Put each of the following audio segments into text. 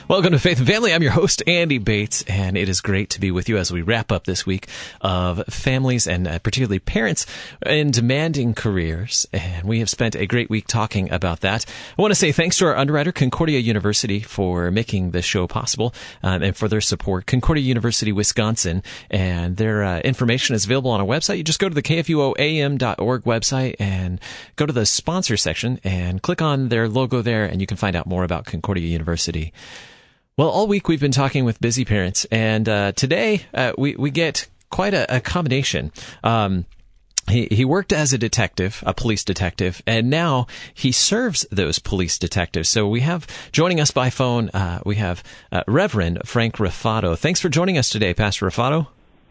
Welcome to Faith and Family. I'm your host, Andy Bates, and it is great to be with you as we wrap up this week of families and particularly parents in demanding careers. And we have spent a great week talking about that. I want to say thanks to our underwriter, Concordia University, for making this show possible and for their support. Concordia University, Wisconsin, and their information is available on our website. You just go to the KFUOAM.org website and go to the sponsor section and click on their logo there, and you can find out more about Concordia University. Well, all week we've been talking with busy parents, and today we get quite a combination. He worked as a detective, a police detective, and now he serves those police detectives. So we have, joining us by phone, we have Reverend Frank Ruffato. Thanks for joining us today, Pastor Ruffato.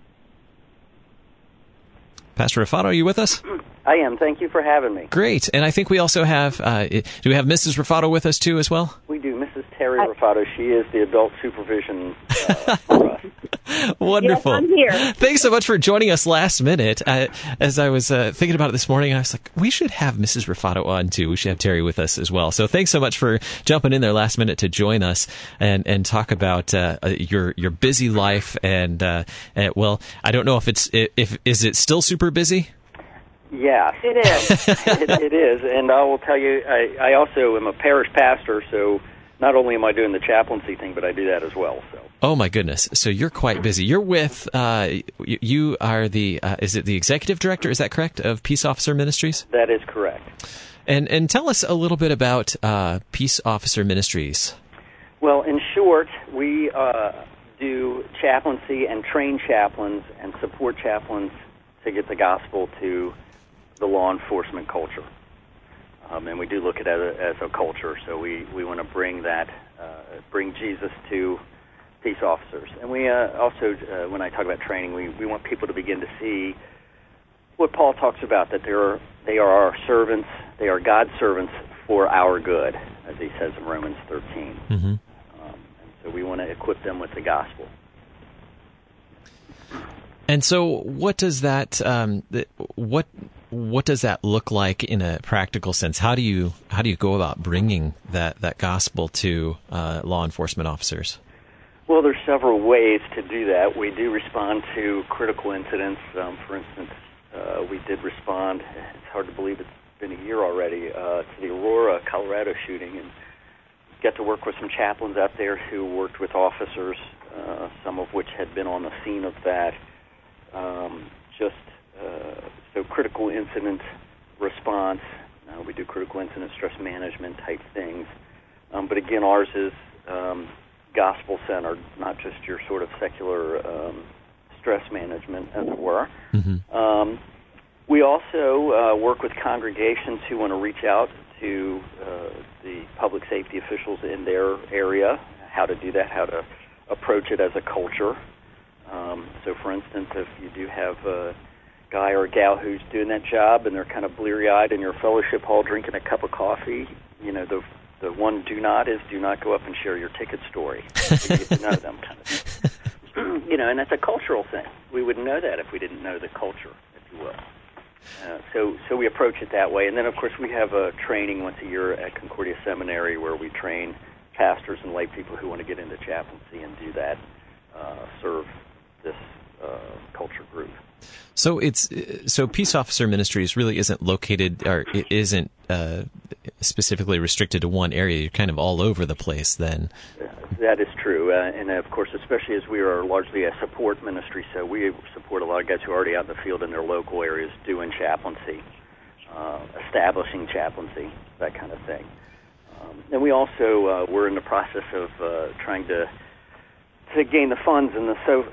Pastor Ruffato, are you with us? I am. Thank you for having me. Great. And I think we also have, do we have Mrs. Ruffato with us too as well? We do. Mrs. Terry Ruffato. She is the adult supervision for us. Wonderful. Yes, I'm here. Thanks so much for joining us last minute. As I was thinking about it this morning, I was like, we should have Mrs. Ruffato on too. We should have Terry with us as well. So thanks so much for jumping in there last minute to join us and talk about your busy life. And well, I don't know if is it still super busy? Yes. It is. It is. And I will tell you, I also am a parish pastor, so not only am I doing the chaplaincy thing, but I do that as well. So. Oh my goodness! So you're quite busy. You're with you are the is it the executive director? Is that correct, of Peace Officer Ministries? That is correct. And tell us a little bit about Peace Officer Ministries. Well, in short, we do chaplaincy and train chaplains and support chaplains to get the gospel to the law enforcement culture. And we do look at it as a culture, so we want to bring that, bring Jesus to peace officers. And we also, when I talk about training, we want people to begin to see what Paul talks about, that they are our servants, they are God's servants for our good, as he says in Romans 13. Mm-hmm. And so we want to equip them with the gospel. And so, what does that what does that look like in a practical sense? How do you go about bringing that gospel to law enforcement officers? Well, there's several ways to do that. We do respond to critical incidents. For instance, we did respond. It's hard to believe it's been a year already to the Aurora, Colorado shooting, and got to work with some chaplains out there who worked with officers, some of which had been on the scene of that. So critical incident response, we do critical incident stress management type things. But again, ours is gospel-centered, not just your sort of secular stress management, as it were. Mm-hmm. We also work with congregations who want to reach out to the public safety officials in their area, how to do that, how to approach it as a culture. So, for instance, if you do have a guy or a gal who's doing that job and they're kind of bleary-eyed in your fellowship hall drinking a cup of coffee, you know, the one do not go up and share your ticket story. You get to know them, kind of thing. You know, and that's a cultural thing. We wouldn't know that if we didn't know the culture, if you will. So we approach it that way. And then, of course, we have a training once a year at Concordia Seminary where we train pastors and lay people who want to get into chaplaincy and do that, serve this culture group. So Peace Officer Ministries really isn't located, or it isn't specifically restricted to one area. You're kind of all over the place then. That is true. And of course, especially as we are largely a support ministry, so we support a lot of guys who are already out in the field in their local areas doing chaplaincy, establishing chaplaincy, that kind of thing. And we also, we're in the process of trying to gain the funds and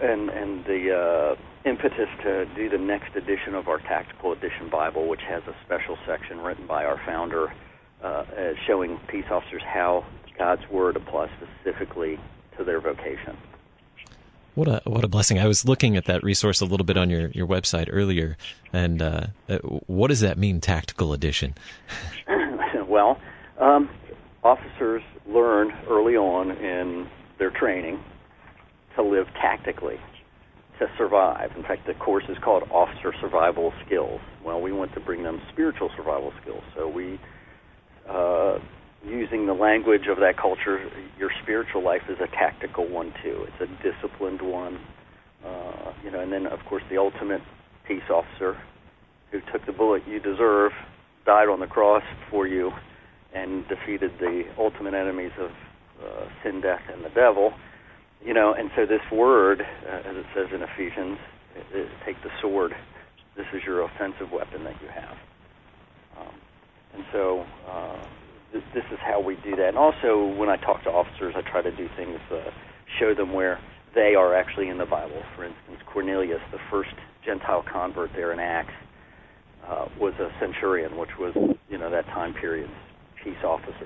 the impetus to do the next edition of our Tactical Edition Bible, which has a special section written by our founder showing peace officers how God's Word applies specifically to their vocation. What a blessing. I was looking at that resource a little bit on your website earlier, and what does that mean, Tactical Edition? Well, officers learn early on in their training to live tactically, to survive. In fact, the course is called Officer Survival Skills. Well, we want to bring them spiritual survival skills. So we using the language of that culture, your spiritual life is a tactical one too. It's a disciplined one, and then of course the ultimate peace officer who took the bullet you deserve, died on the cross for you, and defeated the ultimate enemies of sin, death, and the devil. And so this word, as it says in Ephesians, take the sword. This is your offensive weapon that you have. And so this is how we do that. And also, when I talk to officers, I try to do things, show them where they are actually in the Bible. For instance, Cornelius, the first Gentile convert there in Acts, was a centurion, which was, that time period's peace officer,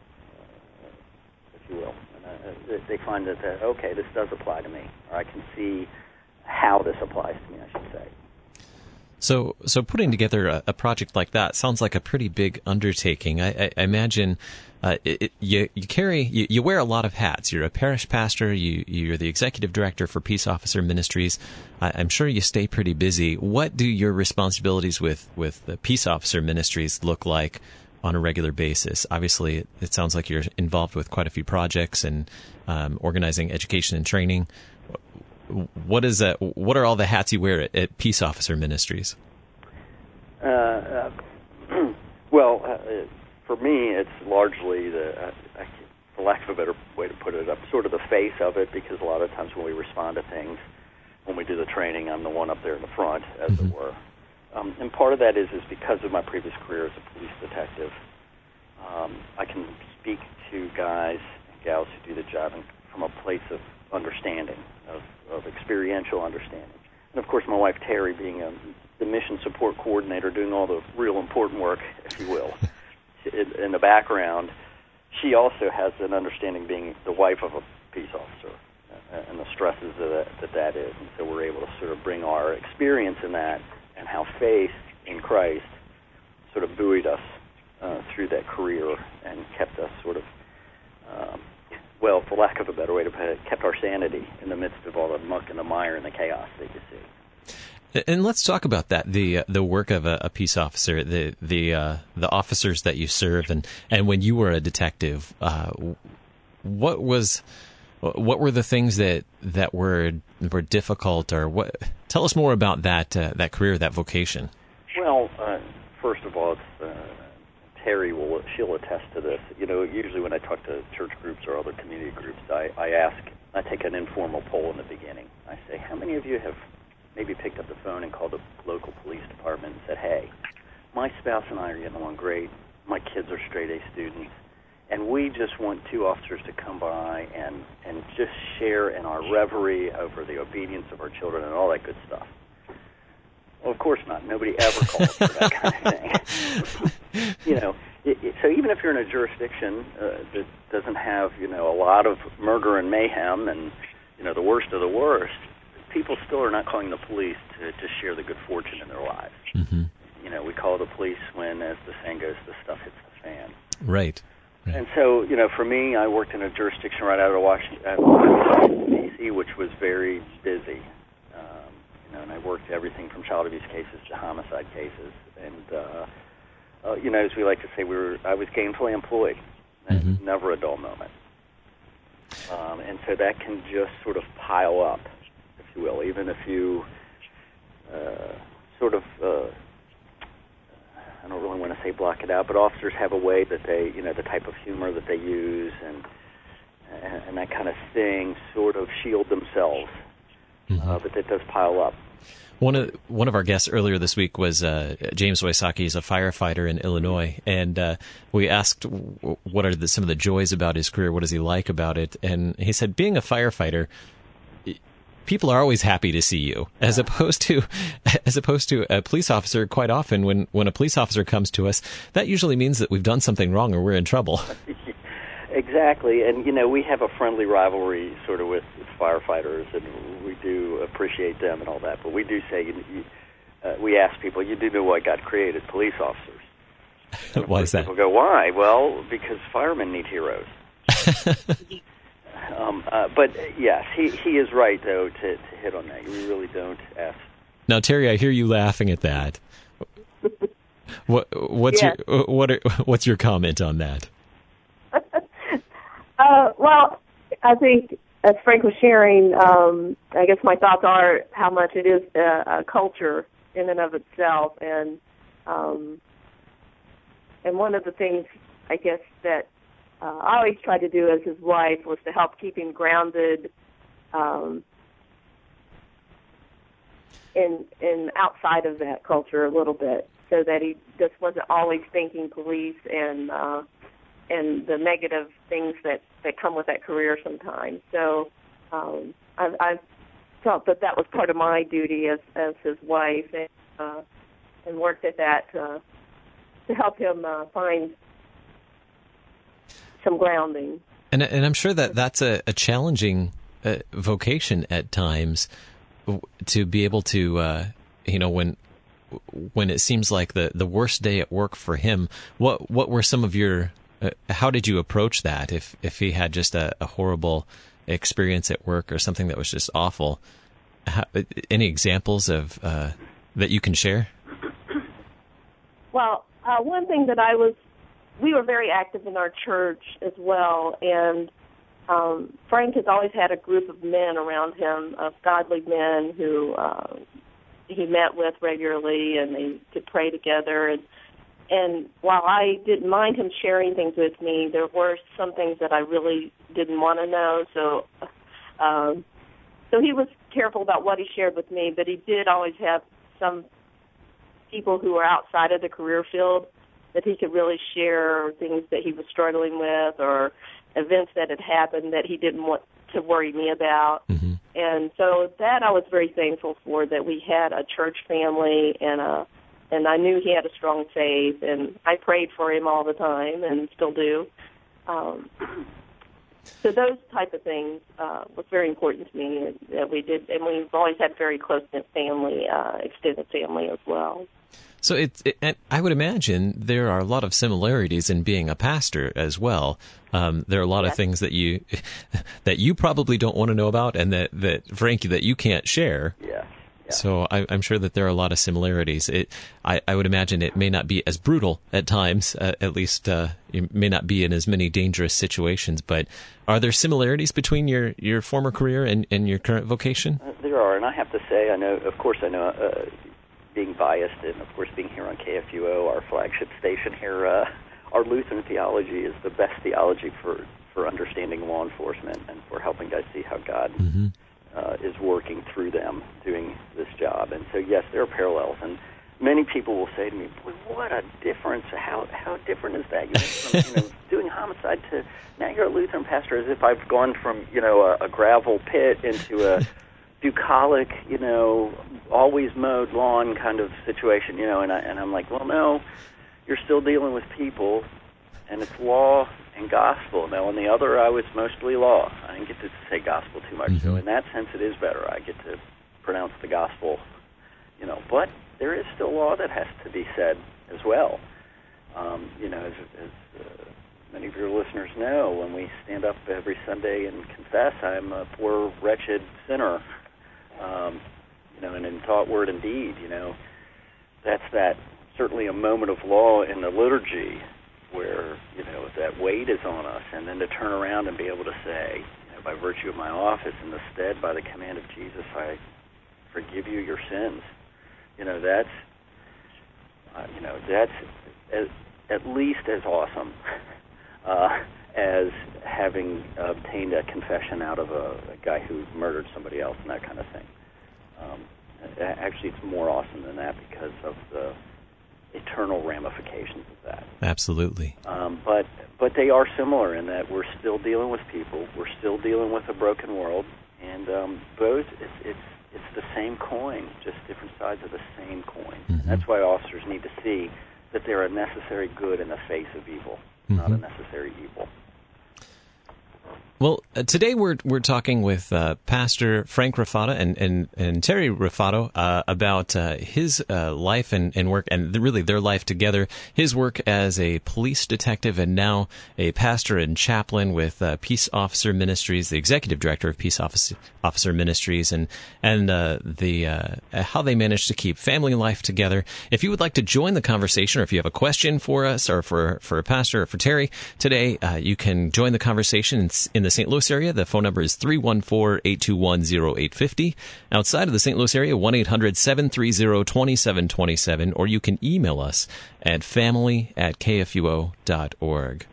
if you will. And they find that, okay, this does apply to me, or I can see how this applies to me, I should say. So putting together a project like that sounds like a pretty big undertaking. I imagine you wear a lot of hats. You're a parish pastor. You're the executive director for Peace Officer Ministries. I'm sure you stay pretty busy. What do your responsibilities with the Peace Officer Ministries look like on a regular basis? Obviously, it sounds like you're involved with quite a few projects and organizing education and training. What are all the hats you wear at Peace Officer Ministries? For me, it's largely for lack of a better way to put it, I'm sort of the face of it, because a lot of times when we respond to things, when we do the training, I'm the one up there in the front, as it were. And part of that is because of my previous career as a police detective. I can speak to guys and gals who do the job from a place of understanding, of experiential understanding. And of course, my wife Terry, being the mission support coordinator, doing all the real important work, if you will, in the background, she also has an understanding, being the wife of a peace officer, and the stresses that is. And so we're able to sort of bring our experience in that, and how faith in Christ sort of buoyed us through that career and kept us sort of, for lack of a better way to put it, kept our sanity in the midst of all the muck and the mire and the chaos that you see. And let's talk about that, the work of a peace officer, the officers that you serve, and when you were a detective, what were the things that were difficult, or what? Tell us more about that career, that vocation. Well, first of all, Terry she'll attest to this. Usually when I talk to church groups or other community groups, I take an informal poll in the beginning. I say, how many of you have maybe picked up the phone and called the local police department and said, hey, my spouse and I are getting along great, my kids are straight-A students, and we just want two officers to come by and just share in our reverie over the obedience of our children and all that good stuff. Well, of course not. Nobody ever calls for that kind of thing. So even if you're in a jurisdiction that doesn't have, a lot of murder and mayhem and, the worst of the worst, people still are not calling the police to share the good fortune in their lives. Mm-hmm. We call the police when, as the saying goes, the stuff hits the fan. Right. And so, for me, I worked in a jurisdiction right out of Washington, D.C., which was very busy. And I worked everything from child abuse cases to homicide cases. And, as we like to say, I was gainfully employed. And never a dull moment. And so that can just sort of pile up, if you will, even if you I don't really want to say block it out, but officers have a way that they, the type of humor that they use and that kind of thing sort of shield themselves. But that does pile up. One of our guests earlier this week was James Wysocki. He's a firefighter in Illinois, and we asked what are some of the joys about his career, what does he like about it, and he said being a firefighter, people are always happy to see you, as opposed to a police officer. Quite often, when a police officer comes to us, that usually means that we've done something wrong or we're in trouble. Exactly, and we have a friendly rivalry sort of with firefighters, and we do appreciate them and all that. But we do say, we ask people, you do know why God created police officers? Why is that? People go, why? Well, because firemen need heroes. But yes, he is right though to hit on that. We really don't ask. Now, Terry, I hear you laughing at that. What's your comment on that? Well, I think as Frank was sharing, I guess my thoughts are how much it is a culture in and of itself, and one of the things I guess that I always tried to do as his wife was to help keep him grounded in outside of that culture a little bit, so that he just wasn't always thinking police and the negative things that come with that career sometimes. So I felt that was part of my duty as his wife, and worked at that to help him find some grounding. And I'm sure that's a challenging vocation at times, to be able to, when it seems like the worst day at work for him. What were some of your how did you approach that if he had just a horrible experience at work or something that was just awful? Any examples of that you can share? Well, one thing that we were very active in our church as well, and Frank has always had a group of men around him, of godly men who he met with regularly, and they could pray together. And while I didn't mind him sharing things with me, there were some things that I really didn't want to know. So he was careful about what he shared with me, but he did always have some people who were outside of the career field that he could really share things that he was struggling with or events that had happened that he didn't want to worry me about. Mm-hmm. And so that I was very thankful for, that we had a church family, and I knew he had a strong faith, and I prayed for him all the time and still do. So those type of things was very important to me that we did, and we've always had very close-knit family, extended family as well. So I would imagine there are a lot of similarities in being a pastor as well. There are a lot of things that you probably don't want to know about, and that Frankie, that you can't share. Yeah. So I'm sure that there are a lot of similarities. I would imagine it may not be as brutal at times, at least you may not be in as many dangerous situations, but are there similarities between your former career and your current vocation? There are, and I have to say, I know, being biased, and of course being here on KFUO, our flagship station here, our Lutheran theology is the best theology for understanding law enforcement and for helping guys see how God is working through them doing this job. And so, yes, there are parallels. And many people will say to me, "Boy, what a difference! How different is that? You went from doing homicide to now you're a Lutheran pastor." As if I've gone from a gravel pit into a bucolic, always mowed lawn kind of situation, and I'm like, well, no, you're still dealing with people, and it's law and gospel. Now, on the other, I was mostly law. I didn't get to say gospel too much, so in that sense, it is better. I get to pronounce the gospel, but there is still law that has to be said as well. As many of your listeners know, when we stand up every Sunday and confess, I'm a poor, wretched sinner. And in thought, word, and deed, that's certainly a moment of law in the liturgy where, that weight is on us, and then to turn around and be able to say, by virtue of my office, in the stead, by the command of Jesus, I forgive you your sins. That's at least as awesome as having obtained a confession out of a guy who murdered somebody else and that kind of thing. Actually, it's more awesome than that because of the eternal ramifications of that. Absolutely. But they are similar in that we're still dealing with people, we're still dealing with a broken world, and both it's the same coin, just different sides of the same coin. Mm-hmm. And that's why officers need to see that they're a necessary good in the face of evil, not a necessary evil. Well, today we're talking with Pastor Frank Raffato and Terry Raffato about his life and work, and really their life together. His work as a police detective and now a pastor and chaplain with Peace Officer Ministries, the executive director of Peace Officer Ministries, and the how they manage to keep family life together. If you would like to join the conversation, or if you have a question for us, or for a pastor or for Terry today, you can join the conversation in the St. Louis area, the phone number is 314-821-0850. Outside of the St. Louis area, 1-800-730-2727, or you can email us at family@kfuo.org.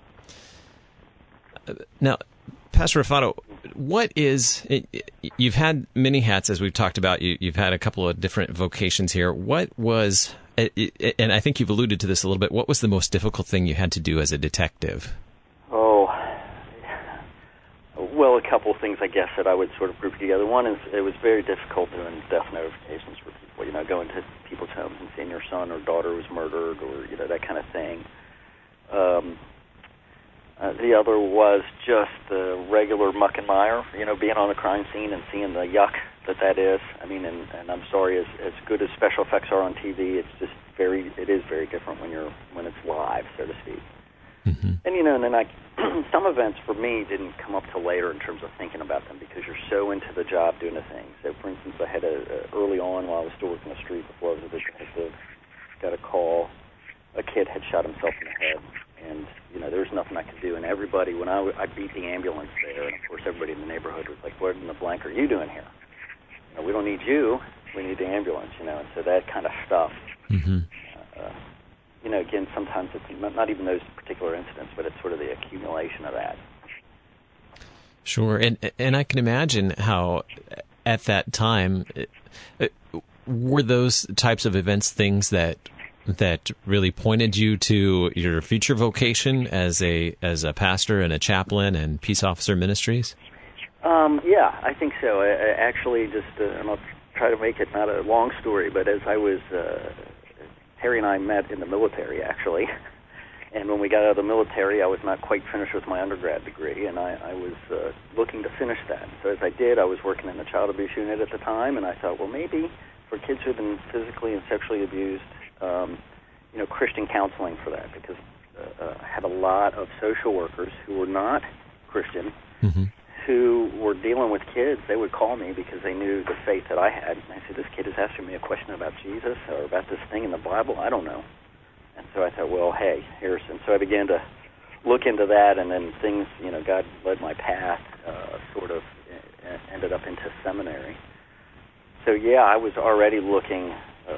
Now, Pastor Ruffato, you've had many hats, as we've talked about. You've had a couple of different vocations here. What was, and I think you've alluded to this a little bit, what was the most difficult thing you had to do as a detective? Oh, well, a couple of things, I guess, that I would sort of group together. One is it was very difficult doing death notifications for people, going to people's homes and seeing your son or daughter was murdered or, that kind of thing. The other was just the regular muck and mire, being on the crime scene and seeing the yuck that is. I mean, and I'm sorry, as good as special effects are on TV, it is very different when it's live, so to speak. Mm-hmm. And and then some events for me didn't come up till later in terms of thinking about them because you're so into the job doing the things. So, for instance, I had early on while I was still working the street before I was a detective, got a call. A kid had shot himself in the head. And, there was nothing I could do. And everybody, when I beat the ambulance there, and of course everybody in the neighborhood was like, what in the blank are you doing here? We don't need you. We need the ambulance, And so that kind of stuff, mm-hmm. Again, sometimes it's not even those particular incidents, but it's sort of the accumulation of that. Sure. And I can imagine how at that time, were those types of events things that really pointed you to your future vocation as a pastor and a chaplain and peace officer ministries? Yeah, I think so. I actually, and I'll try to make it not a long story, but as I was, Harry and I met in the military, actually. And when we got out of the military, I was not quite finished with my undergrad degree, and I was looking to finish that. So as I did, I was working in the child abuse unit at the time, and I thought, well, maybe for kids who have been physically and sexually abused, Christian counseling for that, because I had a lot of social workers who were not Christian, mm-hmm. who were dealing with kids. They would call me because they knew the faith that I had. And I said, this kid is asking me a question about Jesus or about this thing in the Bible. I don't know. And so I thought, well, hey, here's... And so I began to look into that, and then things, God led my path, sort of ended up into seminary. So, yeah, I was already looking...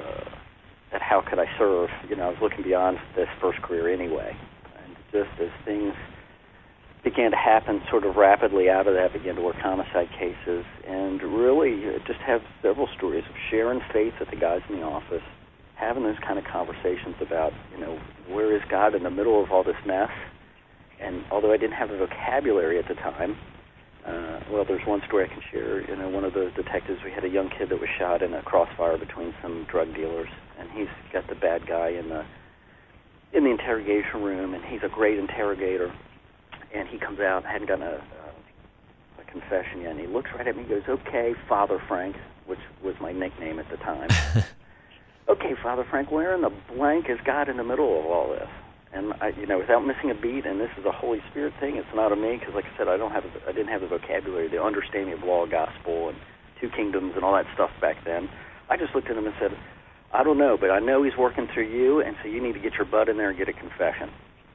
at how could I serve. I was looking beyond this first career anyway. And just as things began to happen sort of rapidly out of that, began to work homicide cases, and really just have several stories of sharing faith with the guys in the office, having those kind of conversations about, where is God in the middle of all this mess? And although I didn't have the vocabulary at the time, there's one story I can share. One of the detectives, we had a young kid that was shot in a crossfire between some drug dealers, and he's got the bad guy in the interrogation room, and he's a great interrogator. And he comes out, hadn't done a confession yet, and he looks right at me and goes, "Okay, Father Frank," which was my nickname at the time. "Okay, Father Frank, where in the blank is God in the middle of all this?" And without missing a beat, and this is a Holy Spirit thing. It's not of me, because, like I said, I didn't have the vocabulary, the understanding of law, gospel, and two kingdoms, and all that stuff back then. I just looked at him and said, "I don't know, but I know He's working through you, and so you need to get your butt in there and get a confession."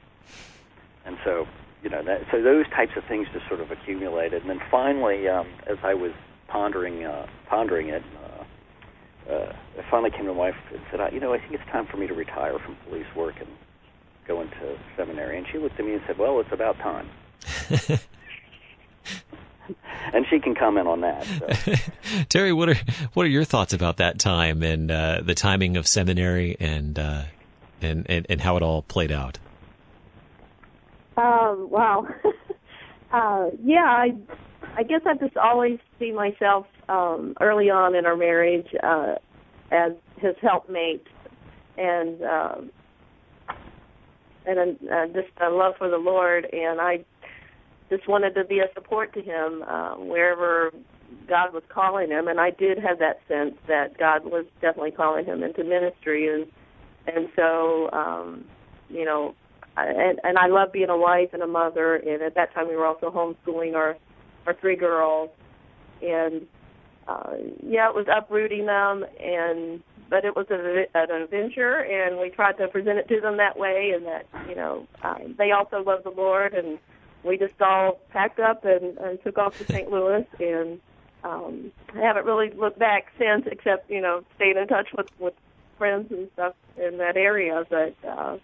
And so, so those types of things just sort of accumulated, and then finally, as I was pondering it, I finally came to my wife and said, I think it's time for me to retire from police work and go into seminary. And she looked at me and said, "Well, it's about time." And she can comment on that. So. Terry, what are your thoughts about that time and the timing of seminary and how it all played out? Wow. Yeah, I guess I just always see myself early on in our marriage as his helpmate, and just a love for the Lord, and I just wanted to be a support to him wherever God was calling him, and I did have that sense that God was definitely calling him into ministry, and so and I love being a wife and a mother, and at that time we were also homeschooling our three girls, and it was uprooting them, but it was an adventure, and we tried to present it to them that way, and that they also love the Lord, and we just all packed up and took off to St. Louis, and I haven't really looked back since, except, staying in touch with friends and stuff in that area. But,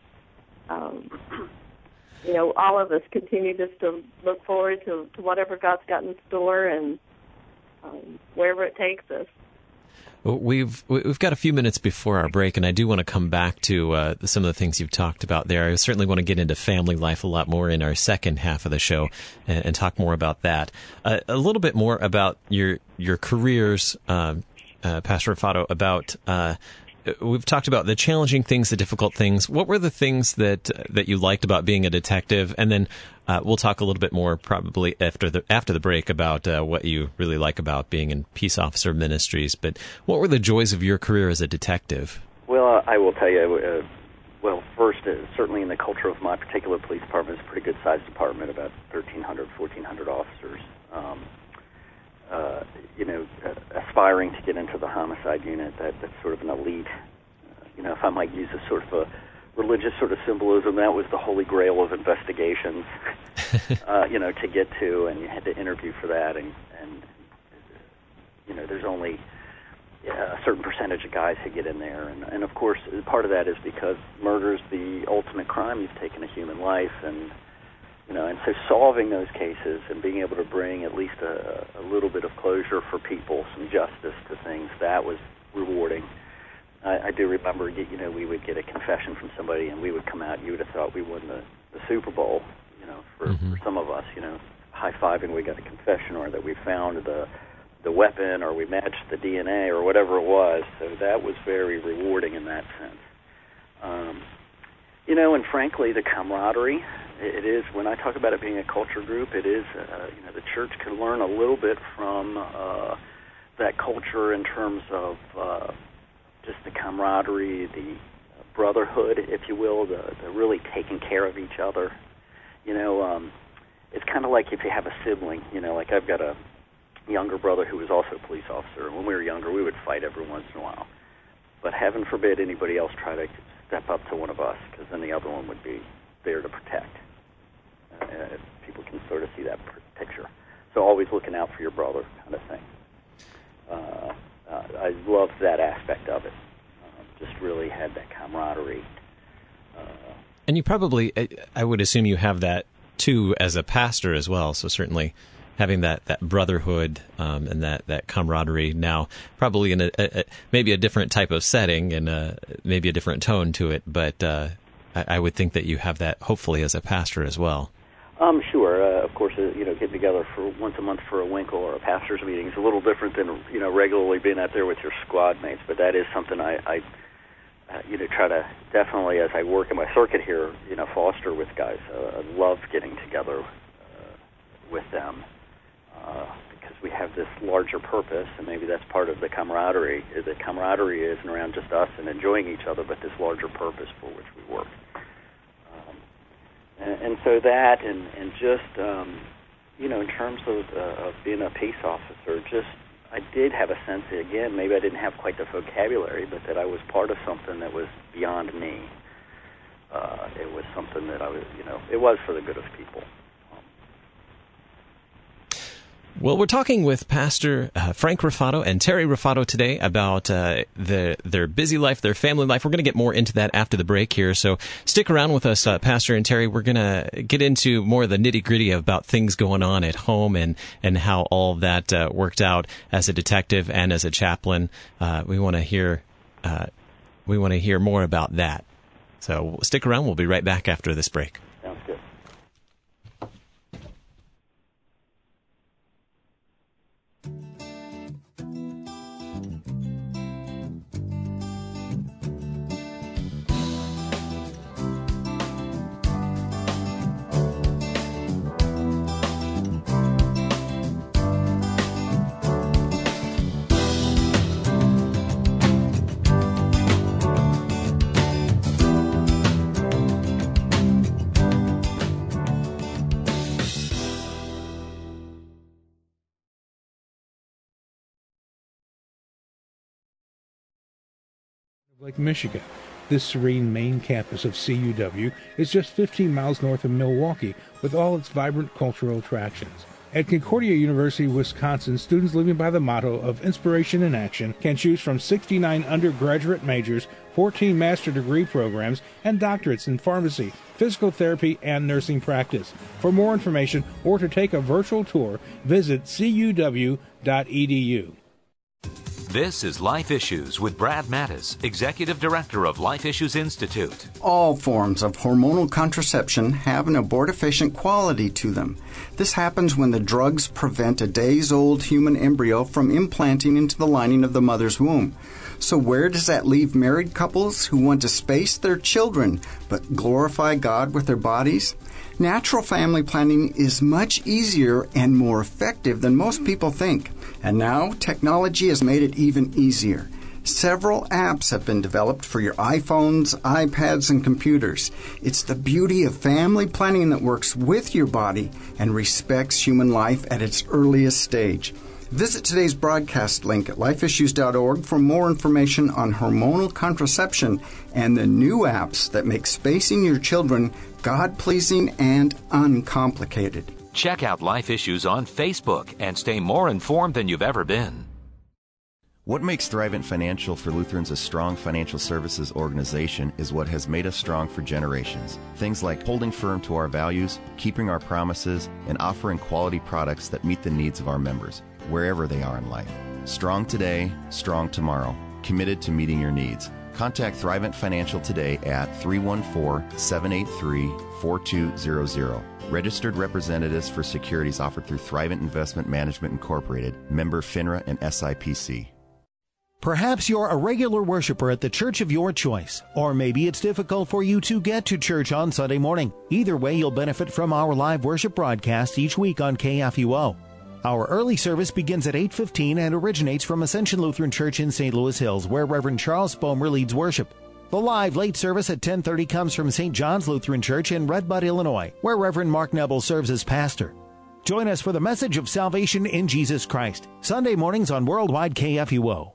all of us continue just to look forward to whatever God's got in store and wherever it takes us. We've got a few minutes before our break, and I do want to come back to some of the things you've talked about there. I certainly want to get into family life a lot more in our second half of the show and talk more about that. A little bit more about your careers, Pastor Ruffatto, about we've talked about the challenging things, the difficult things. What were the things that you liked about being a detective? And then we'll talk a little bit more probably after the break about what you really like about being in peace officer ministries. But what were the joys of your career as a detective? Well, I will tell you, first, certainly in the culture of my particular police department, it's a pretty good-sized department, about 1,300, 1,400 officers. Aspiring to get into the homicide unit, that's sort of an elite, if I might use a sort of a religious sort of symbolism, that was the holy grail of investigations, to get to, and you had to interview for that, and there's only a certain percentage of guys who get in there, and of course, part of that is because murder is the ultimate crime. You've taken a human life, and so solving those cases and being able to bring at least a little bit of closure for people, some justice to things, that was rewarding. I do remember, we would get a confession from somebody, and we would come out, you would have thought we won the Super Bowl, for some of us, high-fiving we got a confession, or that we found the weapon, or we matched the DNA, or whatever it was. So that was very rewarding in that sense. And frankly, the camaraderie, it is, when I talk about it being a culture group, it is, the church can learn a little bit from that culture in terms of just the camaraderie, the brotherhood, if you will, the really taking care of each other. It's kind of like if you have a sibling, like I've got a younger brother who was also a police officer. When we were younger, we would fight every once in a while. But heaven forbid anybody else try to step up to one of us, because then the other one would be there to protect. People can sort of see that picture. So always looking out for your brother, kind of thing. I loved that aspect of it. Just really had that camaraderie. And you probably, I would assume you have that too as a pastor as well. So certainly having that brotherhood and that camaraderie now, probably in maybe a different type of setting and maybe a different tone to it. But I would think that you have that hopefully as a pastor as well. Sure. Of course, getting together for once a month for a winkle or a pastor's meeting is a little different than regularly being out there with your squad mates. But that is something I try to definitely, as I work in my circuit here, foster with guys. I love getting together with them because we have this larger purpose, and maybe that's part of the camaraderie. The camaraderie isn't around just us and enjoying each other, but this larger purpose for which we work. And so that, and just, in terms of being a peace officer, I did have a sense that, again, maybe I didn't have quite the vocabulary, but that I was part of something that was beyond me. It was something that I was, it was for the good of people. Well, we're talking with Pastor Frank Ruffatto and Terry Ruffatto today about their busy life, their family life. We're going to get more into that after the break here, so stick around with us, Pastor and Terry. We're going to get into more of the nitty-gritty about things going on at home and how all of that worked out as a detective and as a chaplain. We want to hear more about that. So stick around. We'll be right back after this break. Sounds good. Lake Michigan. This serene main campus of CUW is just 15 miles north of Milwaukee, with all its vibrant cultural attractions. At Concordia University, Wisconsin, students living by the motto of inspiration in action can choose from 69 undergraduate majors, 14 master degree programs, and doctorates in pharmacy, physical therapy, and nursing practice. For more information or to take a virtual tour, visit cuw.edu. This is Life Issues with Brad Mattis, Executive Director of Life Issues Institute. All forms of hormonal contraception have an abortifacient quality to them. This happens when the drugs prevent a days-old human embryo from implanting into the lining of the mother's womb. So where does that leave married couples who want to space their children but glorify God with their bodies? Natural family planning is much easier and more effective than most people think. And now, technology has made it even easier. Several apps have been developed for your iPhones, iPads, and computers. It's the beauty of family planning that works with your body and respects human life at its earliest stage. Visit today's broadcast link at lifeissues.org for more information on hormonal contraception and the new apps that make spacing your children God-pleasing and uncomplicated. Check out Life Issues on Facebook and stay more informed than you've ever been. What makes Thrivent Financial for Lutherans a strong financial services organization is what has made us strong for generations. Things like holding firm to our values, keeping our promises, and offering quality products that meet the needs of our members, wherever they are in life. Strong today, strong tomorrow. Committed to meeting your needs. Contact Thrivent Financial today at 314-783-4200. Registered representatives for securities offered through Thrivent Investment Management Incorporated, member FINRA and SIPC. Perhaps you're a regular worshiper at the church of your choice, or maybe it's difficult for you to get to church on Sunday morning. Either way, you'll benefit from our live worship broadcast each week on KFUO. Our early service begins at 8:15 and originates from Ascension Lutheran Church in St. Louis Hills, where Reverend Charles Boehmer leads worship. The live late service at 10:30 comes from St. John's Lutheran Church in Red Bud, Illinois, where Reverend Mark Nebel serves as pastor. Join us for the message of salvation in Jesus Christ, Sunday mornings on Worldwide KFUO.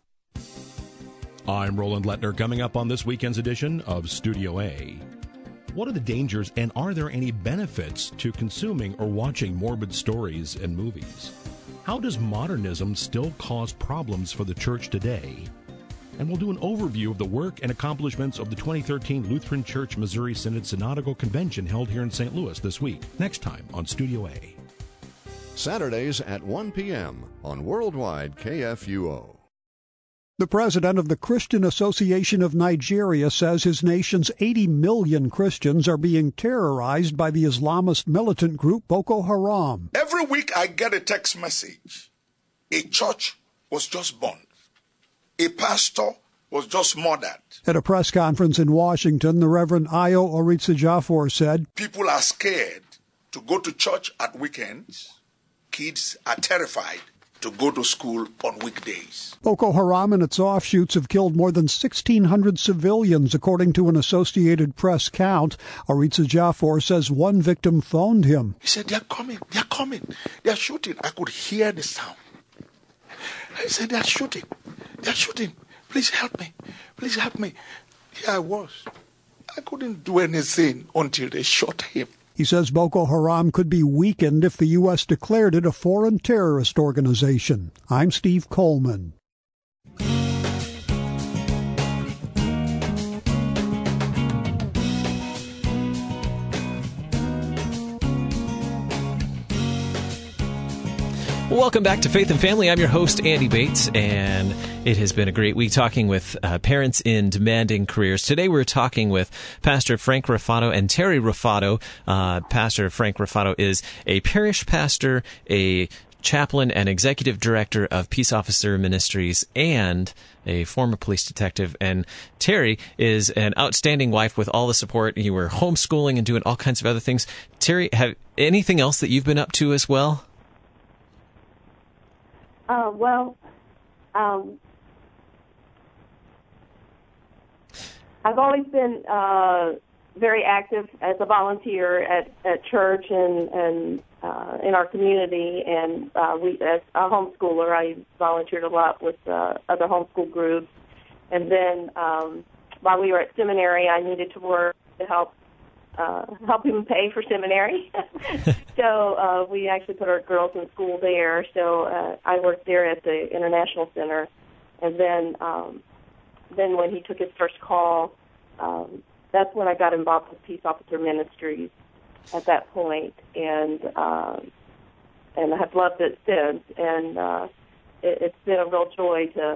I'm Roland Lettner, coming up on this weekend's edition of Studio A. What are the dangers and are there any benefits to consuming or watching morbid stories and movies? How does modernism still cause problems for the church today? And we'll do an overview of the work and accomplishments of the 2013 Lutheran Church Missouri Synod Synodical Convention held here in St. Louis this week, next time on Studio A. Saturdays at 1 p.m. on Worldwide KFUO. The president of the Christian Association of Nigeria says his nation's 80 million Christians are being terrorized by the Islamist militant group Boko Haram. Every week I get a text message. A church was just burned. A pastor was just murdered. At a press conference in Washington, the Reverend Ayo Oritsajafor said, People are scared to go to church at weekends. Kids are terrified to go to school on weekdays. Boko Haram and its offshoots have killed more than 1,600 civilians, according to an Associated Press count. Oritsajafor says one victim phoned him. He said, they're coming, they're shooting. I could hear the sound. I said, they're shooting. Please help me. Here I was. I couldn't do anything until they shot him. He says Boko Haram could be weakened if the U.S. declared it a foreign terrorist organization. I'm Steve Coleman. Welcome back to Faith and Family. I'm your host, Andy Bates, and it has been a great week talking with parents in demanding careers. Today we're talking with Pastor Frank Ruffatto and Terry Ruffatto. Pastor Frank Ruffatto is a parish pastor, a chaplain, and executive director of Peace Officer Ministries, and a former police detective. And Terry is an outstanding wife with all the support. You were homeschooling and doing all kinds of other things. Terry, have anything else that you've been up to as well? I've always been very active as a volunteer at church and in our community, and as a homeschooler, I volunteered a lot with other homeschool groups. And then while we were at seminary, I needed to work to help him pay for seminary. So we actually put our girls in school there. So I worked there at the International Center. And then when he took his first call, that's when I got involved with Peace Officer Ministries at that point. And I have loved it since. And it's been a real joy to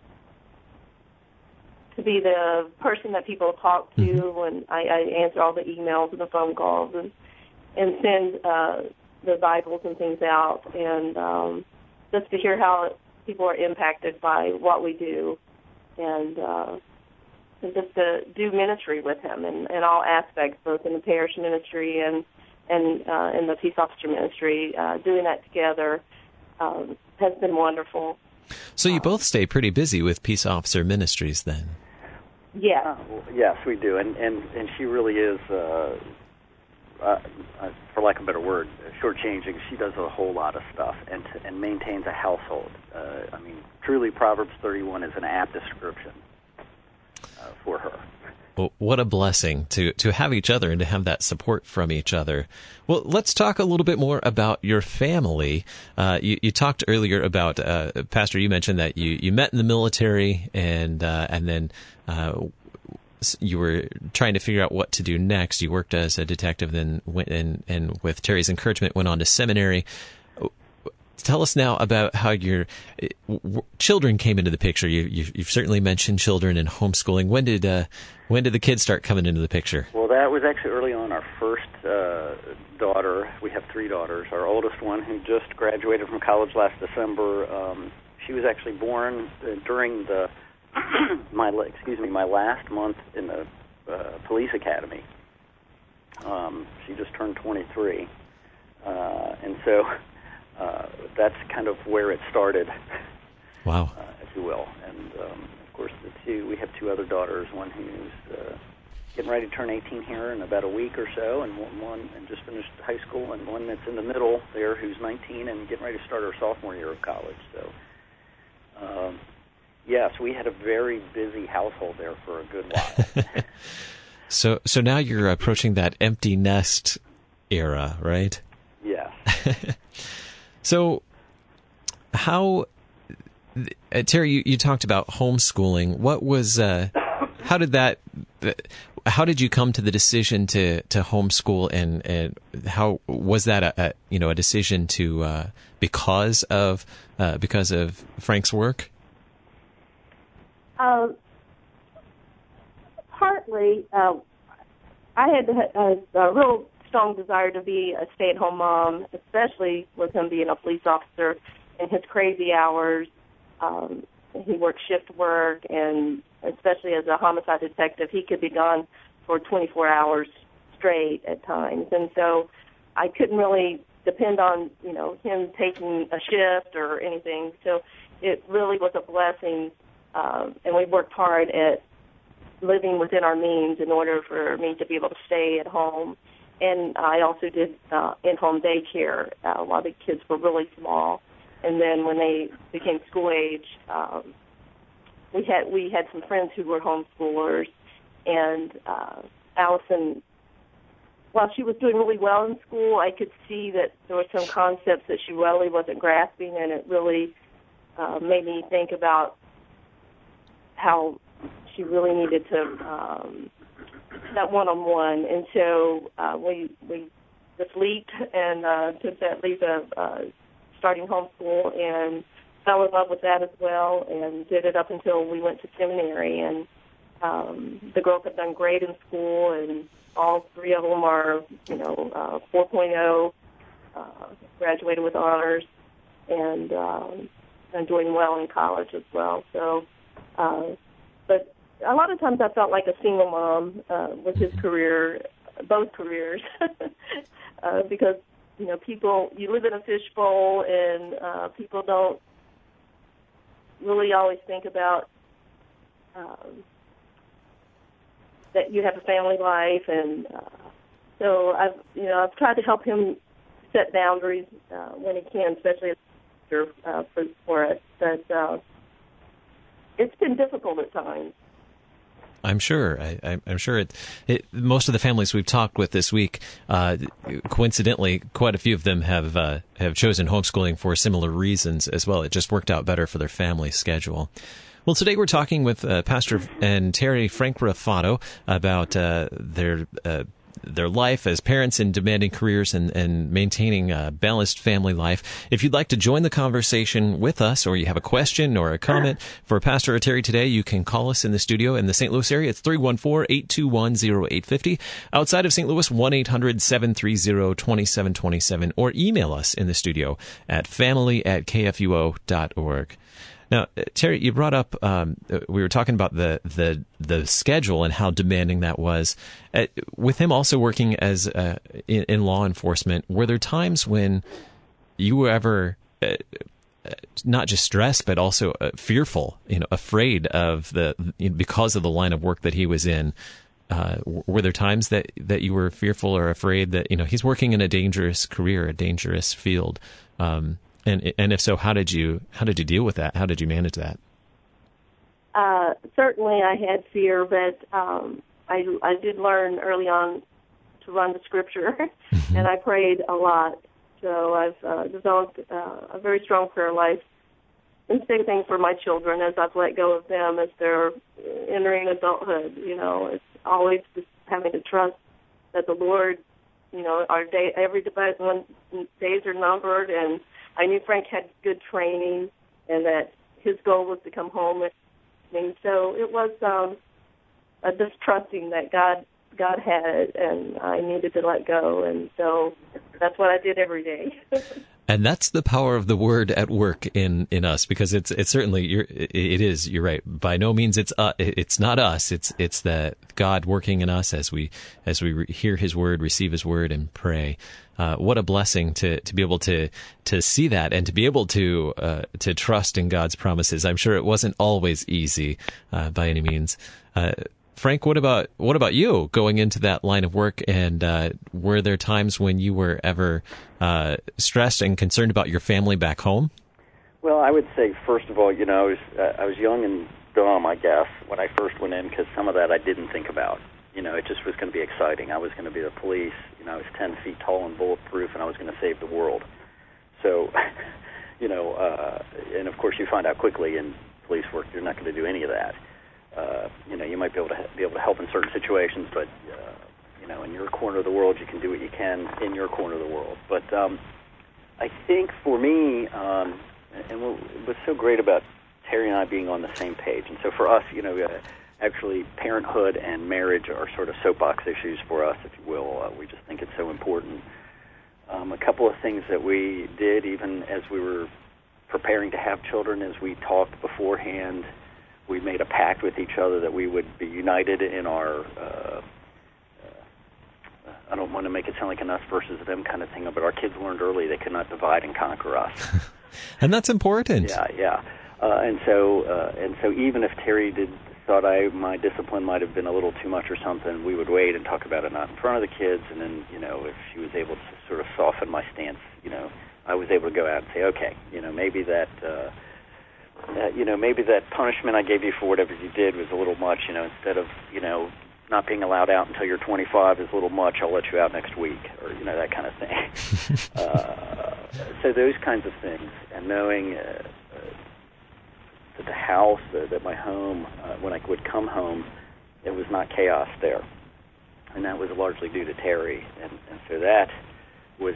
be the person that people talk to when I answer all the emails and the phone calls and send the Bibles and things out, and just to hear how people are impacted by what we do, and just to do ministry with him in all aspects, both in the parish ministry and in the Peace Officer Ministry. Doing that together has been wonderful. So you both stay pretty busy with Peace Officer Ministries then? Yeah. Yes, we do, and she really is, for lack of a better word, shortchanging. She does a whole lot of stuff and maintains a household. I mean, truly, Proverbs 31 is an apt description for her. Well, what a blessing to have each other and to have that support from each other. Well, let's talk a little bit more about your family. You talked earlier about, Pastor, you mentioned that you met in the military and then you were trying to figure out what to do next. You worked as a detective, then went and with Terry's encouragement went on to seminary. Tell us now about how your children came into the picture. You've certainly mentioned children and homeschooling. When did the kids start coming into the picture? Well, that was actually early on. Our first daughter, we have 3 daughters. Our oldest one, who just graduated from college last December, she was actually born during my last month in the police academy. She just turned 23, and so that's kind of where it started. Wow, if you will. And of course, we have 2 other daughters. One who's getting ready to turn 18 here in about a week or so, and one and just finished high school, and one that's in the middle there who's 19 and getting ready to start her sophomore year of college. So. Yes, we had a very busy household there for a good while. So now you're approaching that empty nest era, right? Yeah. So how, Terry, you talked about homeschooling. What was, how did you come to the decision to homeschool, and how was that a decision to because of Frank's work? Partly, I had a real strong desire to be a stay-at-home mom, especially with him being a police officer in his crazy hours. He worked shift work, and especially as a homicide detective, he could be gone for 24 hours straight at times. And so I couldn't really depend on, him taking a shift or anything. So it really was a blessing. And we worked hard at living within our means in order for me to be able to stay at home. And I also did in-home daycare while the kids were really small. And then when they became school age, we had some friends who were homeschoolers. And Allison, while she was doing really well in school, I could see that there were some concepts that she really wasn't grasping, and it really made me think about how she really needed to that one-on-one. And so we just leaped and took that leap of starting homeschool and fell in love with that as well, and did it up until we went to seminary. And the girls have done great in school, and all 3 of them are 4.0, graduated with honors, and doing well in college as well. So but a lot of times I felt like a single mom with his career, both careers, because, people, you live in a fishbowl, and people don't really always think about that you have a family life. And so I've tried to help him set boundaries when he can, especially for us. But it's been difficult at times. I'm sure. I'm sure most of the families we've talked with this week, coincidentally, quite a few of them have chosen homeschooling for similar reasons as well. It just worked out better for their family schedule. Well, today we're talking with Pastor and Terry Frank Raffato about their life as parents in demanding careers and maintaining a balanced family life. If you'd like to join the conversation with us, or you have a question or a comment for Pastor or Terry today, you can call us in the studio in the St. Louis area. It's 314-821-0850. Outside of St. Louis, 1-800-730-2727, or email us in the studio at family@kfuo.org. Now, Terry, you brought up, we were talking about the schedule and how demanding that was. With him also working as in law enforcement, were there times when you were ever not just stressed, but also fearful, afraid of because of the line of work that he was in? Were there times that you were fearful or afraid that, he's working in a dangerous career, a dangerous field? And if so, how did you deal with that? How did you manage that? Certainly, I had fear, but I did learn early on to run the Scripture, and I prayed a lot. So I've developed a very strong prayer life. And same thing for my children as I've let go of them as they're entering adulthood. It's always just having to trust that the Lord, every days are numbered, and I knew Frank had good training and that his goal was to come home. And so it was just trusting that God had it, and I needed to let go. And so that's what I did every day. And that's the power of the Word at work in us, because it's certainly you're right. By no means it's not us. It's that God working in us as we hear His Word, receive His Word, and pray. What a blessing to be able to see that and to be able to trust in God's promises. I'm sure it wasn't always easy by any means. Frank, what about you going into that line of work? And were there times when you were ever stressed and concerned about your family back home? Well, I would say, first of all, I was young and dumb, I guess, when I first went in, because some of that I didn't think about. It just was going to be exciting. I was going to be the police. I was 10 feet tall and bulletproof, and I was going to save the world. So, and of course you find out quickly in police work you're not going to do any of that. You might be able to help in certain situations, but in your corner of the world, you can do what you can in your corner of the world. But I think for me, and what's so great about Terry and I being on the same page, and so for us, actually parenthood and marriage are sort of soapbox issues for us, if you will. We just think it's so important. A couple of things that we did, even as we were preparing to have children, is we talked beforehand. We made a pact with each other that we would be united in our, I don't want to make it sound like an us versus them kind of thing, but our kids learned early they could not divide and conquer us. And that's important. Yeah. And so even if Terry thought my discipline might have been a little too much or something, we would wait and talk about it not in front of the kids, and then, if she was able to sort of soften my stance, I was able to go out and say, okay, maybe that punishment I gave you for whatever you did was a little much, instead of, not being allowed out until you're 25 is a little much, I'll let you out next week, or, that kind of thing. So those kinds of things, and knowing that the house, that my home, when I would come home, it was not chaos there. And that was largely due to Terry. And so that was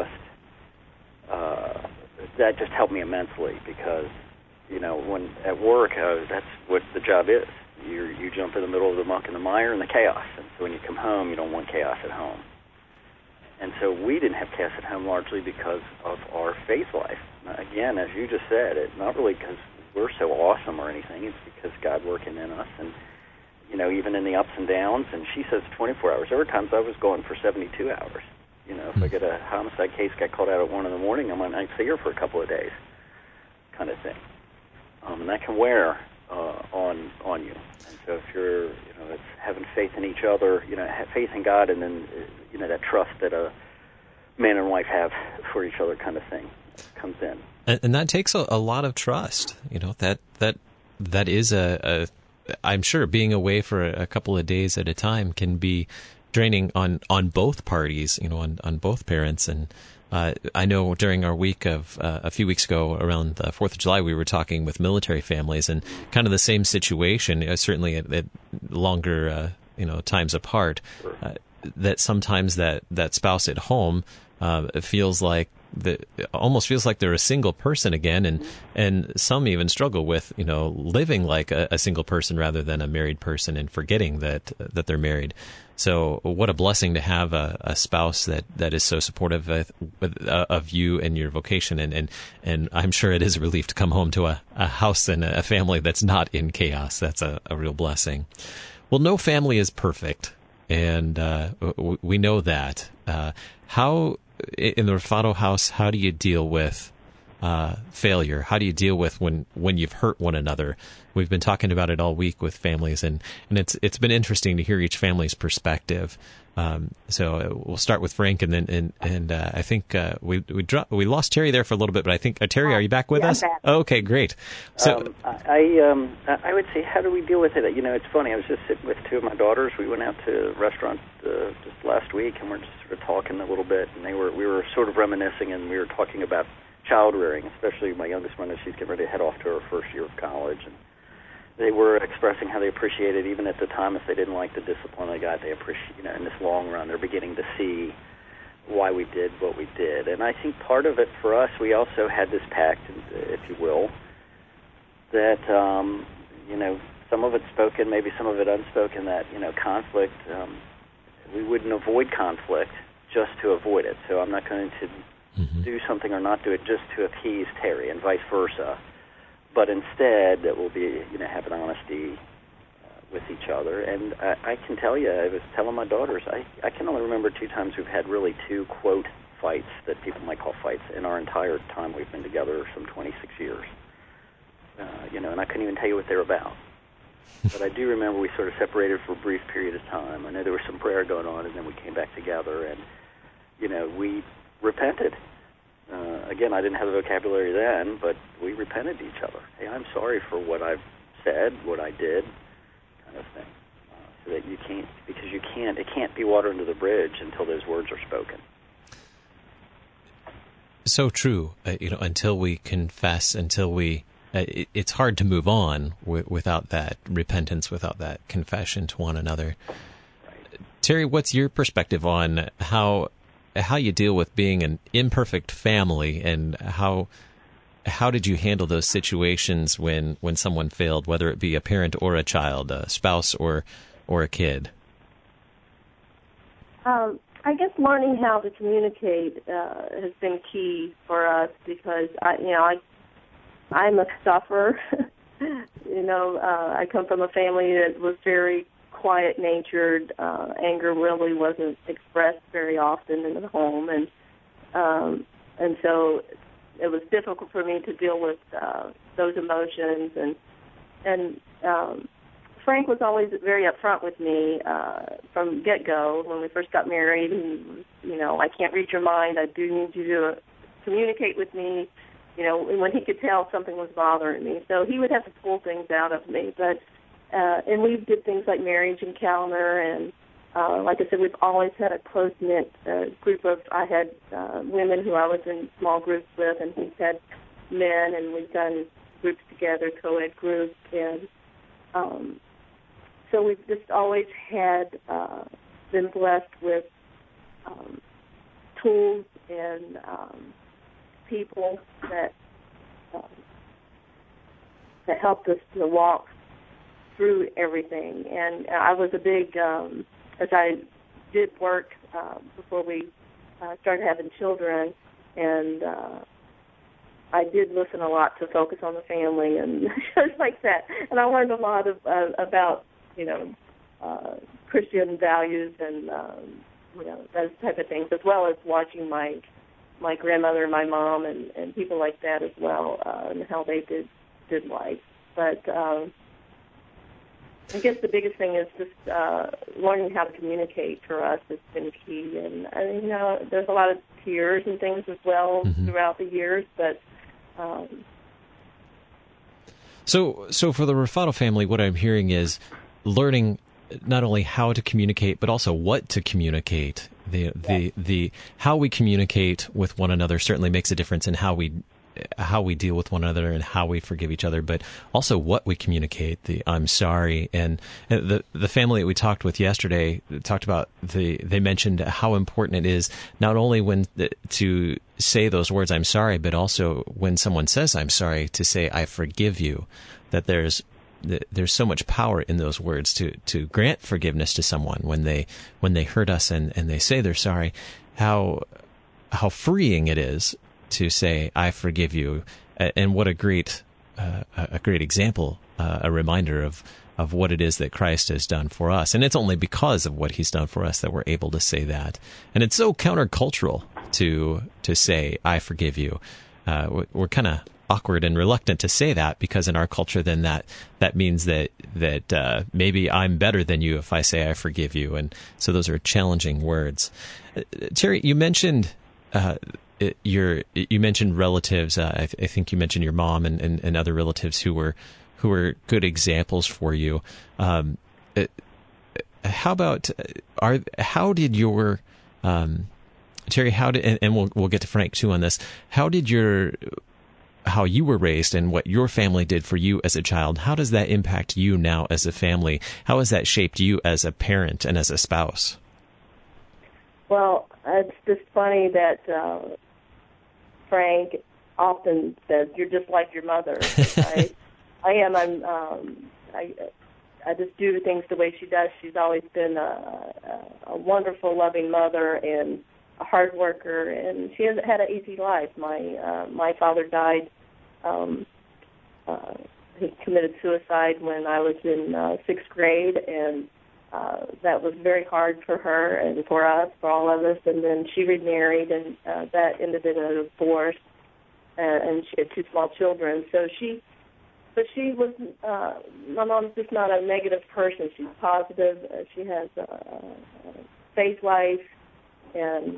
that just helped me immensely, because, when at work, that's what the job is. You jump in the middle of the muck and the mire and the chaos. And so when you come home, you don't want chaos at home. And so we didn't have chaos at home largely because of our faith life. Again, as you just said, it's not really because we're so awesome or anything. It's because God working in us. And, even in the ups and downs, and she says 24 hours. There were times I was going for 72 hours. If I get a homicide case, got called out at 1 in the morning, I might not see her for a couple of days, kind of thing. And that can wear on you. And so if you're, it's having faith in each other, have faith in God, and then, that trust that a man and wife have for each other kind of thing comes in. And that takes a lot of trust. That is a I'm sure being away for a couple of days at a time can be draining on both parties, on both parents. And I know during our week of a few weeks ago around the 4th of July, we were talking with military families and kind of the same situation, certainly at longer times apart, that sometimes that spouse at home feels like almost feels like they're a single person again, and some even struggle with living like a single person rather than a married person, and forgetting that they're married. So what a blessing to have a spouse that is so supportive of you and your vocation, and I'm sure it is a relief to come home to a house and a family that's not in chaos. That's a real blessing. Well, no family is perfect, and we know that. How in the Raffato house, how do you deal with failure? How do you deal with when you've hurt one another? We've been talking about it all week with families, and it's been interesting to hear each family's perspective. So we'll start with Frank, and I think we lost Terry there for a little bit, but I think Terry, are you back with us? I'm back. Okay, great. So I would say, how do we deal with it? It's funny. I was just sitting with two of my daughters. We went out to a restaurant just last week, and we're just sort of talking a little bit, and we were sort of reminiscing, and we were talking about child rearing, especially my youngest one, as she's getting ready to head off to her first year of college, and they were expressing how they appreciated, even at the time, if they didn't like the discipline they got, they appreciate, in this long run, they're beginning to see why we did what we did. And I think part of it for us, we also had this pact, if you will, that, some of it spoken, maybe some of it unspoken, that, conflict, we wouldn't avoid conflict just to avoid it. So I'm not going to do something or not do it just to appease Terry, and vice versa. But instead, that will be, have an honesty with each other. And I can tell you, I was telling my daughters, I can only remember 2 times we've had really 2, quote, fights that people might call fights in our entire time we've been together, some 26 years. And I couldn't even tell you what they were about. But I do remember we sort of separated for a brief period of time. I know there was some prayer going on, and then we came back together, and, we repented. Again, I didn't have the vocabulary then, but we repented to each other. Hey, I'm sorry for what I've said, what I did, kind of thing. So that you can't, because it can't be water under the bridge until those words are spoken. So true. Until we confess, it's hard to move on without that repentance, without that confession to one another. Right. Terry, what's your perspective on how you deal with being an imperfect family, and how did you handle those situations when someone failed, whether it be a parent or a child, a spouse or a kid? I guess learning how to communicate has been key for us, because I'm a sufferer. I come from a family that was very quiet-natured. Anger really wasn't expressed very often in the home, and so it was difficult for me to deal with those emotions. And Frank was always very upfront with me from get-go when we first got married. And I can't read your mind. I do need you to communicate with me. When he could tell something was bothering me, so he would have to pull things out of me, but. And we did things like marriage encounter, and like I said, we've always had a close-knit group of, I had women who I was in small groups with, and he's had men, and we've done groups together, co-ed groups, and so we've just always had been blessed with tools and people that helped us to walk through everything. And I was a big, as I did work before we started having children, and I did listen a lot to Focus on the Family and shows like that. And I learned a lot about, Christian values and, those type of things, as well as watching my grandmother and my mom and people like that as well, and how they did life. But I guess the biggest thing is just learning how to communicate for us has been key. And there's a lot of tears and things as well throughout the years, but So for the Rufato family, what I'm hearing is learning not only how to communicate, but also what to communicate. The how we communicate with one another certainly makes a difference in how we deal with one another and how we forgive each other, but also what we communicate, the I'm sorry. And the family that we talked with yesterday talked about they mentioned how important it is not only to say those words I'm sorry, but also when someone says I'm sorry, to say I forgive you, that there's so much power in those words to grant forgiveness to someone when they hurt us and they say they're sorry, how freeing it is to say, I forgive you. And what a great example, a reminder of what it is that Christ has done for us. And it's only because of what he's done for us that we're able to say that. And it's so countercultural to say, I forgive you. We're kind of awkward and reluctant to say that, because in our culture then that means that maybe I'm better than you if I say I forgive you. And so those are challenging words. Terry, you mentioned you mentioned relatives. I think you mentioned your mom and other relatives who were good examples for you. How about how did your Terry? And we'll get to Frank too on this. How you were raised and what your family did for you as a child? How does that impact you now as a family? How has that shaped you as a parent and as a spouse? Well, it's just funny that Frank often says, "You're just like your mother." I am. I just do things the way she does. She's always been a wonderful, loving mother and a hard worker, and she hasn't had an easy life. My father died. He committed suicide when I was in 6th grade, and that was very hard for her and for us, for all of us. And then she remarried, and that ended in a divorce, and she had 2 small children. So she was, my mom's just not a negative person. She's positive. She has a faith life, and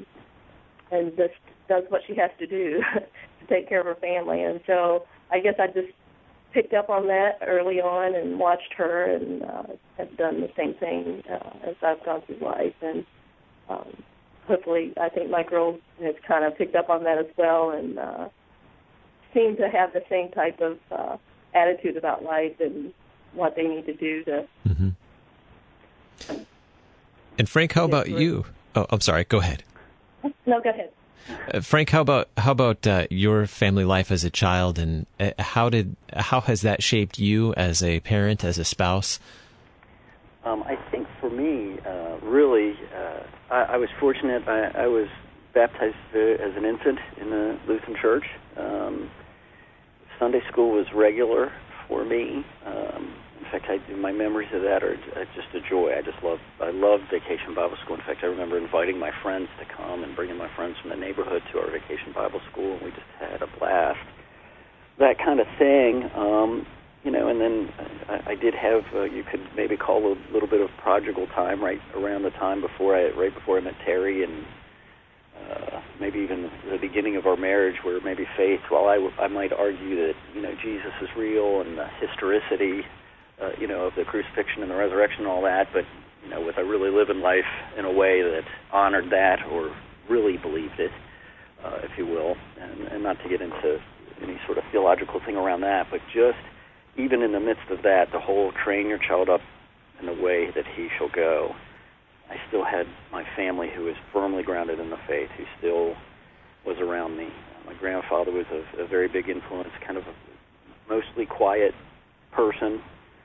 just does what she has to do to take care of her family. And so I guess I just picked up on that early on and watched her, and have done the same thing as I've gone through life. And hopefully, I think my girls has kind of picked up on that as well, and seem to have the same type of attitude about life and what they need to do to. Mm-hmm. And Frank, how about you? Oh, I'm sorry. Go ahead. No, go ahead. Frank, how about your family life as a child, and how has that shaped you as a parent, as a spouse? I think for me, really, I was fortunate. I was baptized as an infant in the Lutheran Church. Sunday school was regular for me. In fact, my memories of that are just a joy. I love Vacation Bible School. In fact, I remember inviting my friends to come and bringing my friends from the neighborhood to our Vacation Bible School, and we just had a blast. That kind of thing, and then I did have, you could maybe call a little bit of prodigal time right around the time before I met Terry, and maybe even the beginning of our marriage, where maybe faith, while I might argue that, Jesus is real and the historicity of the crucifixion and the resurrection and all that, but, was I really living life in a way that honored that or really believed it, if you will, and not to get into any sort of theological thing around that, but just even in the midst of that, the whole train your child up in the way that he shall go, I still had my family who was firmly grounded in the faith, who still was around me. My grandfather was a very big influence, kind of a mostly quiet person,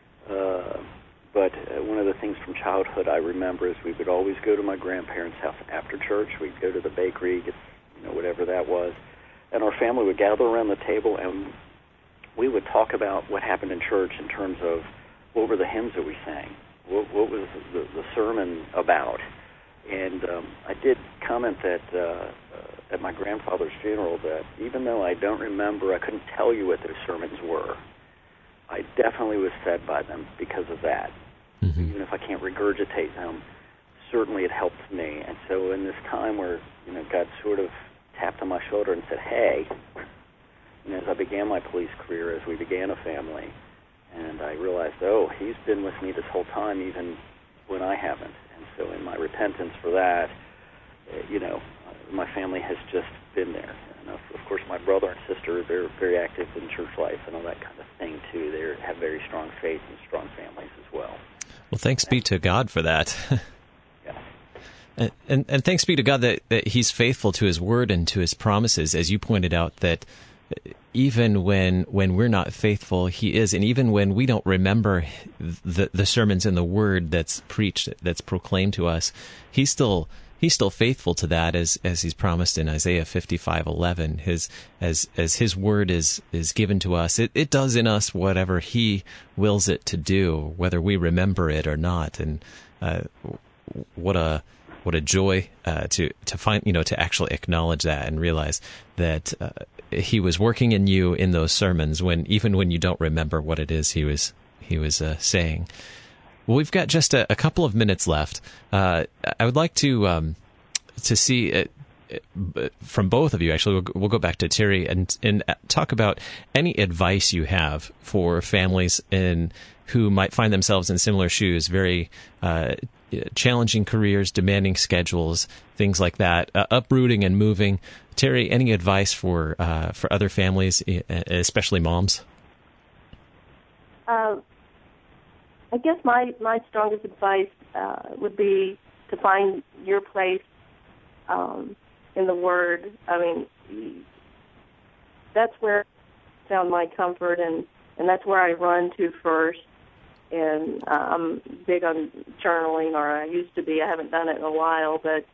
but one of the things from childhood I remember is we would always go to my grandparents' house after church. We'd go to the bakery, get whatever that was, and our family would gather around the table, and we would talk about what happened in church in terms of what were the hymns that we sang, what was the sermon about. And I did comment that at my grandfather's funeral that even though I don't remember, I couldn't tell you what those sermons were, I definitely was fed by them because of that. Mm-hmm. Even if I can't regurgitate them, certainly it helped me. And so in this time where God sort of tapped on my shoulder and said, "Hey, as I began my police career, as we began a family, and I realized, he's been with me this whole time, even when I haven't. And so in my repentance for that, my family has just been there. And of course, my brother and sister, they're very active in church life and all that kind of thing, too. They have very strong faith and strong families as well. Well, thanks be to God for that. Yeah. And thanks be to God that He's faithful to His word and to His promises, as you pointed out, that even when we're not faithful, He is. And even when we don't remember the sermons and the word that's preached, that's proclaimed to us, He's still faithful to that, as He's promised in Isaiah 55:11. As His word is given to us, it does in us whatever He wills it to do, whether we remember it or not. And what a joy to find, to actually acknowledge that and realize that He was working in you in those sermons, even when you don't remember what it is He was saying. Well, we've got just a couple of minutes left. I would like to see from both of you. Actually, we'll go back to Terry and talk about any advice you have for families who might find themselves in similar shoes, very challenging careers, demanding schedules, things like that, uprooting and moving. Terry, any advice for other families, especially moms? I guess my strongest advice would be to find your place in the Word. I mean, that's where I found my comfort, and that's where I run to first. And I'm big on journaling, or I used to be. I haven't done it in a while, but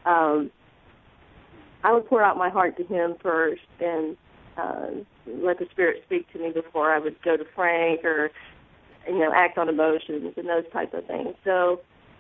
I would pour out my heart to Him first and let the Spirit speak to me before I would go to Frank or act on emotions and those type of things. So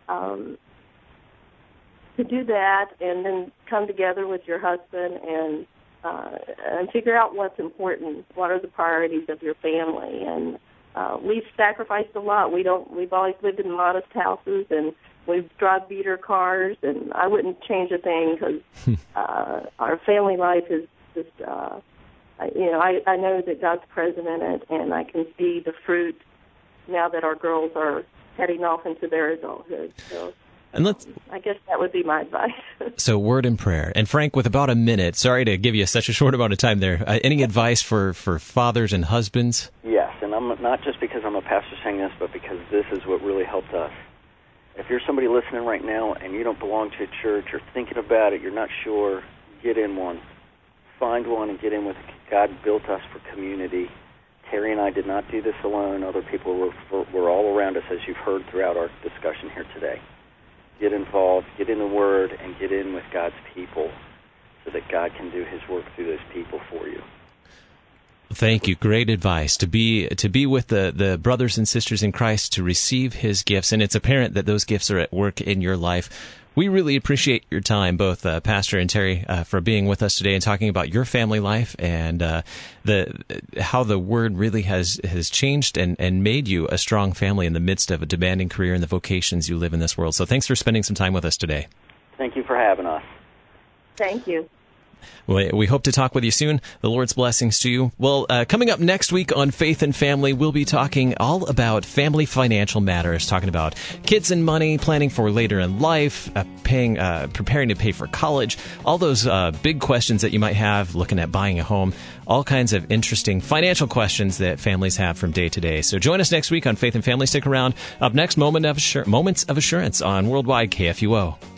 to do that and then come together with your husband and figure out what's important, what are the priorities of your family. And we've sacrificed a lot. We've always lived in modest houses, and we've drive beater cars, and I wouldn't change a thing because our family life is just, I know that God's present in it, and I can see the fruit now that our girls are heading off into their adulthood. So I guess that would be my advice. So word and prayer. And Frank, with about a minute, sorry to give you such a short amount of time there, any advice for fathers and husbands? Yes, and I'm not just because I'm a pastor saying this, but because this is what really helped us. If you're somebody listening right now and you don't belong to a church, you're thinking about it, you're not sure, get in one. Find one and get in with it. God built us for community. Terry and I did not do this alone. Other people were all around us, as you've heard throughout our discussion here today. Get involved, get in the Word, and get in with God's people so that God can do His work through those people for you. Thank you. Great advice. To be with the brothers and sisters in Christ, to receive His gifts, and it's apparent that those gifts are at work in your life. We really appreciate your time, both Pastor and Terry, for being with us today and talking about your family life and how the Word really has changed and made you a strong family in the midst of a demanding career and the vocations you live in this world. So thanks for spending some time with us today. Thank you for having us. Thank you. We hope to talk with you soon. The Lord's blessings to you. Well, coming up next week on Faith and Family, we'll be talking all about family financial matters, talking about kids and money, planning for later in life, preparing to pay for college, all those big questions that you might have looking at buying a home, all kinds of interesting financial questions that families have from day to day. So join us next week on Faith and Family. Stick around. Up next, Moments of Assurance on Worldwide KFUO.